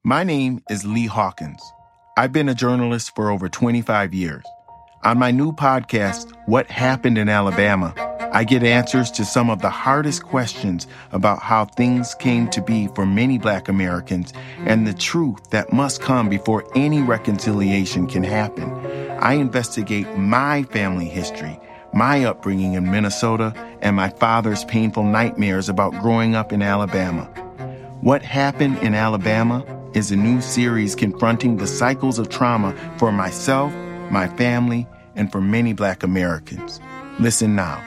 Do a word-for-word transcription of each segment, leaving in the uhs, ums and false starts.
My name is Lee Hawkins. I've been a journalist for over twenty-five years. On my new podcast, What Happened in Alabama, I get answers to some of the hardest questions about how things came to be for many Black Americans and the truth that must come before any reconciliation can happen. I investigate my family history, my upbringing in Minnesota, and my father's painful nightmares about growing up in Alabama. What Happened in Alabama is a new series confronting the cycles of trauma for myself, my family, and for many Black Americans. Listen now.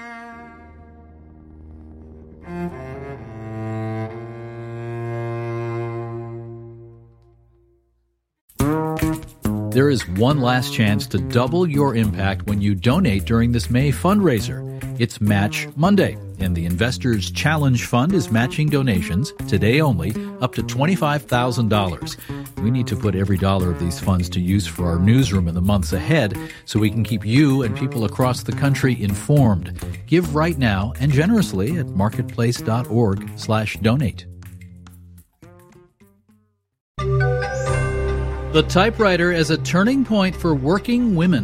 There is one last chance to double your impact when you donate during this May fundraiser. It's Match Monday, and the Investors Challenge Fund is matching donations, today only, up to twenty-five thousand dollars. We need to put every dollar of these funds to use for our newsroom in the months ahead so we can keep you and people across the country informed. Give right now and generously at marketplace.org slash donate. The typewriter as a turning point for working women.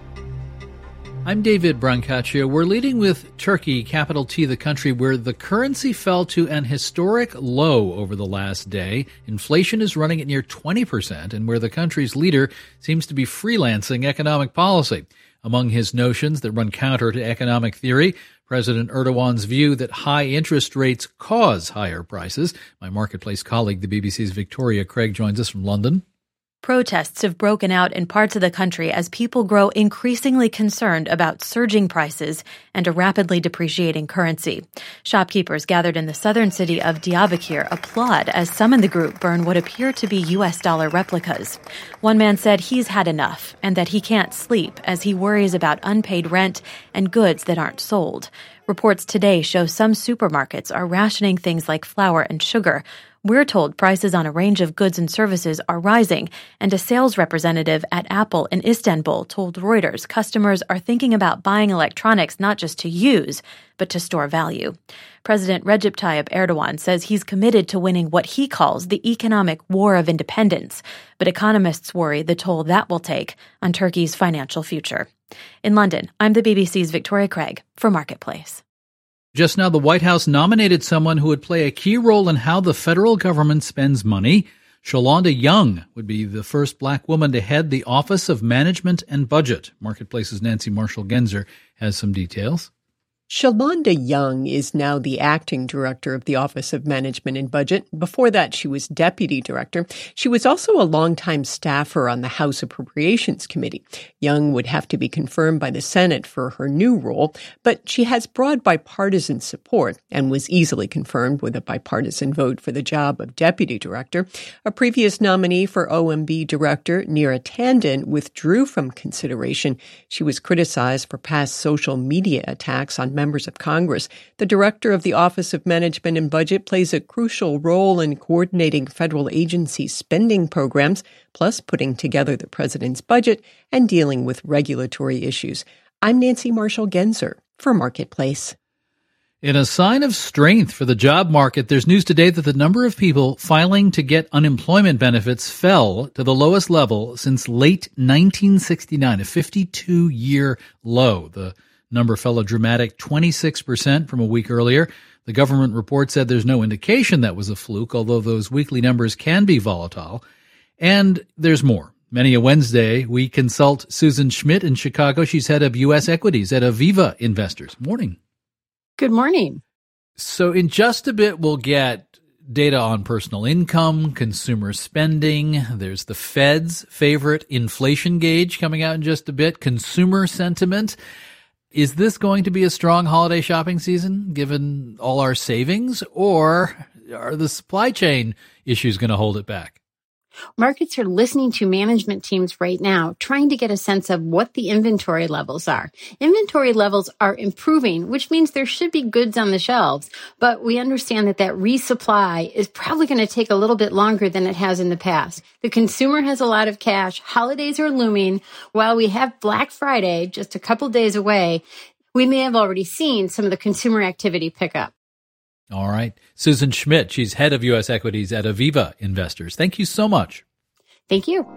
I'm David Brancaccio. We're leading with Turkey, capital T, the country where the currency fell to an historic low over the last day. Inflation is running at near twenty percent, and where the country's leader seems to be freelancing economic policy. Among his notions that run counter to economic theory, President Erdogan's view that high interest rates cause higher prices. My Marketplace colleague, the B B C's Victoria Craig, joins us from London. Protests have broken out in parts of the country as people grow increasingly concerned about surging prices and a rapidly depreciating currency. Shopkeepers gathered in the southern city of Diyarbakir applaud as some in the group burn what appear to be U S dollar replicas. One man said he's had enough and that he can't sleep as he worries about unpaid rent and goods that aren't sold. Reports today show some supermarkets are rationing things like flour and sugar. We're told prices on a range of goods and services are rising, and a sales representative at Apple in Istanbul told Reuters customers are thinking about buying electronics not just to use, but to store value. President Recep Tayyip Erdogan says he's committed to winning what he calls the economic war of independence, but economists worry the toll that will take on Turkey's financial future. In London, I'm the B B C's Victoria Craig for Marketplace. Just now, the White House nominated someone who would play a key role in how the federal government spends money. Shalonda Young would be the first Black woman to head the Office of Management and Budget. Marketplace's Nancy Marshall-Genzer has some details. Shalonda Young is now the acting director of the Office of Management and Budget. Before that, she was deputy director. She was also a longtime staffer on the House Appropriations Committee. Young would have to be confirmed by the Senate for her new role, but she has broad bipartisan support and was easily confirmed with a bipartisan vote for the job of deputy director. A previous nominee for O M B director, Neera Tanden, withdrew from consideration. She was criticized for past social media attacks on members of Congress. The director of the Office of Management and Budget plays a crucial role in coordinating federal agency spending programs, plus putting together the president's budget and dealing with regulatory issues. I'm Nancy Marshall-Genzer for Marketplace. In a sign of strength for the job market, there's news today that the number of people filing to get unemployment benefits fell to the lowest level since late nineteen sixty-nine, a fifty-two-year low. The number fell a dramatic twenty-six percent from a week earlier. The government report said there's no indication that was a fluke, although those weekly numbers can be volatile. And there's more. Many a Wednesday, we consult Susan Schmidt in Chicago. She's head of U S equities at Aviva Investors. Morning. Good morning. So in just a bit, we'll get data on personal income, consumer spending. There's the Fed's favorite inflation gauge coming out in just a bit, consumer sentiment. Is this going to be a strong holiday shopping season, given all our savings, or are the supply chain issues going to hold it back? Markets are listening to management teams right now, trying to get a sense of what the inventory levels are. Inventory levels are improving, which means there should be goods on the shelves, but we understand that that resupply is probably going to take a little bit longer than it has in the past. The consumer has a lot of cash. Holidays are looming. While we have Black Friday just a couple days away, we may have already seen some of the consumer activity pick up. All right. Susan Schmidt, she's head of U S equities at Aviva Investors. Thank you so much. Thank you.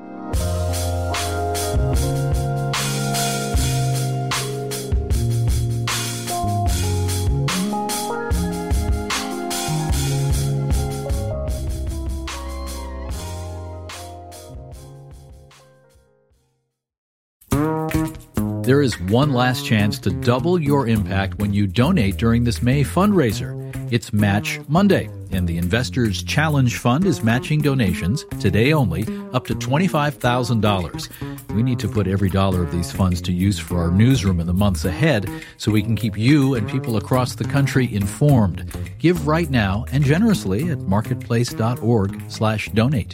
There is one last chance to double your impact when you donate during this May fundraiser. It's Match Monday, and the Investors Challenge Fund is matching donations, today only, up to twenty-five thousand dollars. We need to put every dollar of these funds to use for our newsroom in the months ahead so we can keep you and people across the country informed. Give right now and generously at marketplace.org slash donate.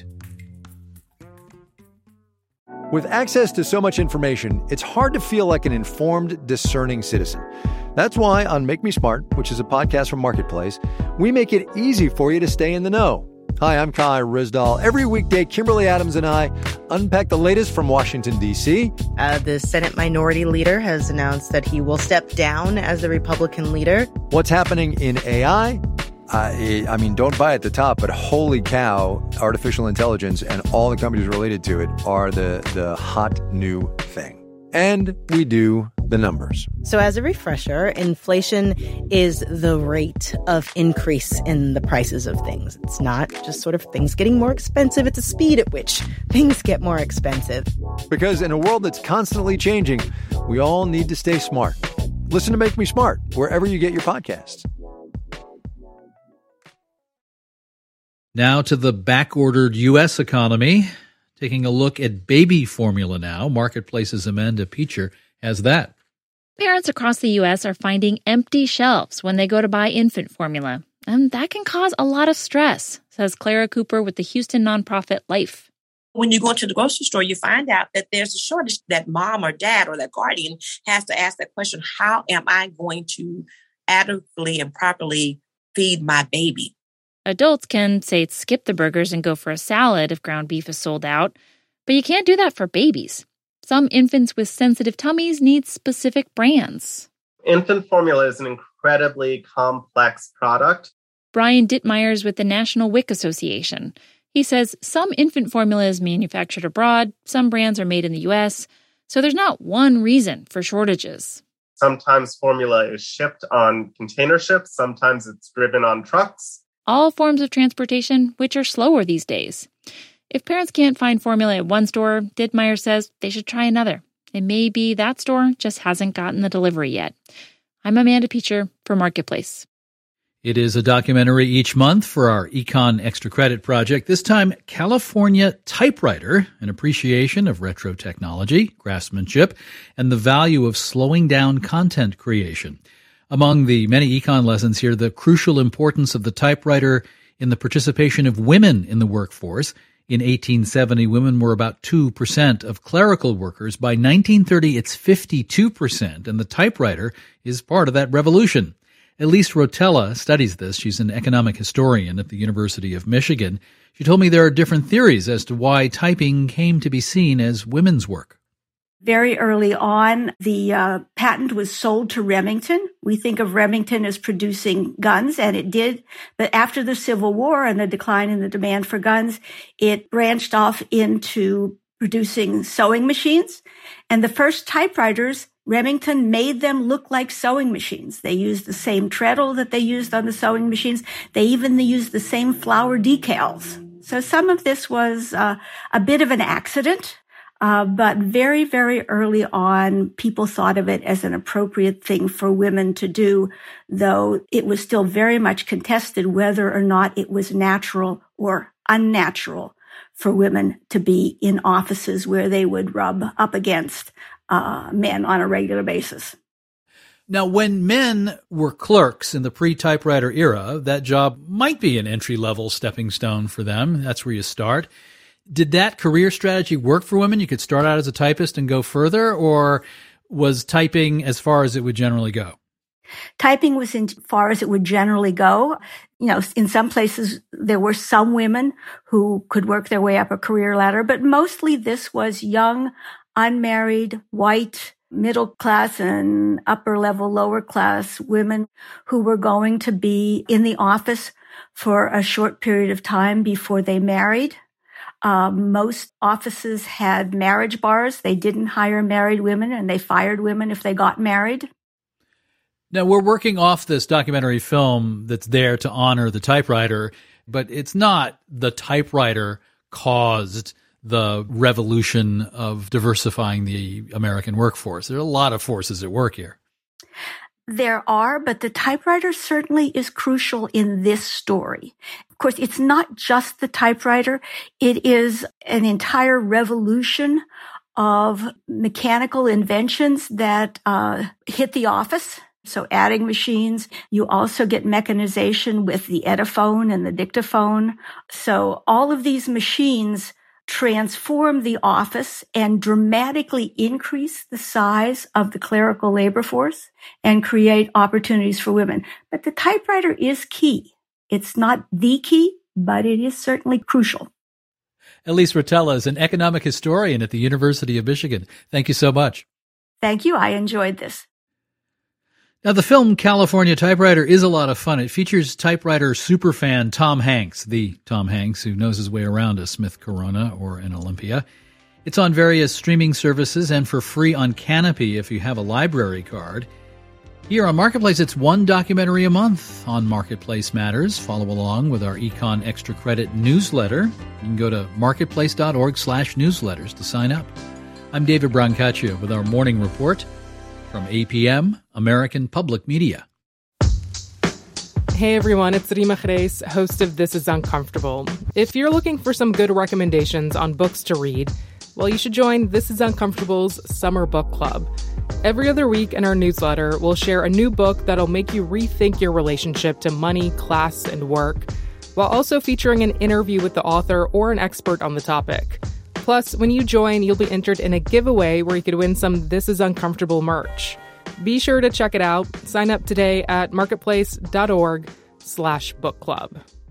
With access to so much information, it's hard to feel like an informed, discerning citizen. That's why on Make Me Smart, which is a podcast from Marketplace, we make it easy for you to stay in the know. Hi, I'm Kai Rizdal. Every weekday, Kimberly Adams and I unpack the latest from Washington, D C. Uh, the Senate Minority Leader has announced that he will step down as the Republican leader. What's happening in A I? Uh, I mean, don't buy at the top, but holy cow, artificial intelligence and all the companies related to it are the, the hot new thing. And we do the numbers. So as a refresher, inflation is the rate of increase in the prices of things. It's not just sort of things getting more expensive. It's a speed at which things get more expensive. Because in a world that's constantly changing, we all need to stay smart. Listen to Make Me Smart wherever you get your podcasts. Now to the back-ordered U S economy. Taking a look at baby formula now. Marketplace's Amanda Peacher has that. Parents across the U S are finding empty shelves when they go to buy infant formula. And that can cause a lot of stress, says Clara Cooper with the Houston nonprofit Life. When you go to the grocery store, you find out that there's a shortage that mom or dad or that guardian has to ask that question, how am I going to adequately and properly feed my baby? Adults can, say, skip the burgers and go for a salad if ground beef is sold out, but you can't do that for babies. Some infants with sensitive tummies need specific brands. Infant formula is an incredibly complex product. Brian Dittmeyer's with the National W I C Association. He says some infant formula is manufactured abroad, some brands are made in the U S, so there's not one reason for shortages. Sometimes formula is shipped on container ships, sometimes it's driven on trucks. All forms of transportation, which are slower these days. If parents can't find formula at one store, Dittmeyer says they should try another. It may be that store just hasn't gotten the delivery yet. I'm Amanda Peacher for Marketplace. It is a documentary each month for our Econ Extra Credit project. This time, California Typewriter, an appreciation of retro technology, craftsmanship, and the value of slowing down content creation. Among the many econ lessons here, the crucial importance of the typewriter in the participation of women in the workforce. In eighteen seventy, women were about two percent of clerical workers. By nineteen thirty, it's fifty-two percent, and the typewriter is part of that revolution. Elise Rotella studies this. She's an economic historian at the University of Michigan. She told me there are different theories as to why typing came to be seen as women's work. Very early on, the uh, patent was sold to Remington. We think of Remington as producing guns, and it did. But after the Civil War and the decline in the demand for guns, it branched off into producing sewing machines. And the first typewriters, Remington made them look like sewing machines. They used the same treadle that they used on the sewing machines. They even used the same flower decals. So some of this was uh, a bit of an accident. Uh, but very, very early on, people thought of it as an appropriate thing for women to do, though it was still very much contested whether or not it was natural or unnatural for women to be in offices where they would rub up against uh, men on a regular basis. Now, when men were clerks in the pre-typewriter era, that job might be an entry-level stepping stone for them. That's where you start. Did that career strategy work for women? You could start out as a typist and go further, or was typing as far as it would generally go? Typing was as far as it would generally go. You know, in some places there were some women who could work their way up a career ladder, but mostly this was young, unmarried, white middle class and upper level, lower class women who were going to be in the office for a short period of time before they married. Um, most offices had marriage bars. They didn't hire married women, and they fired women if they got married. Now, we're working off this documentary film that's there to honor the typewriter, but it's not the typewriter caused the revolution of diversifying the American workforce. There are a lot of forces at work here. There are, but the typewriter certainly is crucial in this story. Of course, it's not just the typewriter. It is an entire revolution of mechanical inventions that uh, hit the office. So adding machines, you also get mechanization with the Ediphone and the dictaphone. So all of these machines transform the office and dramatically increase the size of the clerical labor force and create opportunities for women. But the typewriter is key. It's not the key, but it is certainly crucial. Elise Rotella is an economic historian at the University of Michigan. Thank you so much. Thank you. I enjoyed this. Now, the film California Typewriter is a lot of fun. It features typewriter superfan Tom Hanks, the Tom Hanks who knows his way around a Smith Corona or an Olympia. It's on various streaming services and for free on Canopy if you have a library card. Here on Marketplace, it's one documentary a month on Marketplace Matters. Follow along with our Econ Extra Credit newsletter. You can go to marketplace.org slash newsletters to sign up. I'm David Brancaccio with our morning report from A P M, American Public Media. Hey everyone, it's Rima Reis, host of This Is Uncomfortable. If you're looking for some good recommendations on books to read, well, you should join This Is Uncomfortable's Summer Book Club. Every other week in our newsletter, we'll share a new book that'll make you rethink your relationship to money, class, and work, while also featuring an interview with the author or an expert on the topic. Plus, when you join, you'll be entered in a giveaway where you could win some This Is Uncomfortable merch. Be sure to check it out. Sign up today at marketplace.org slash book club.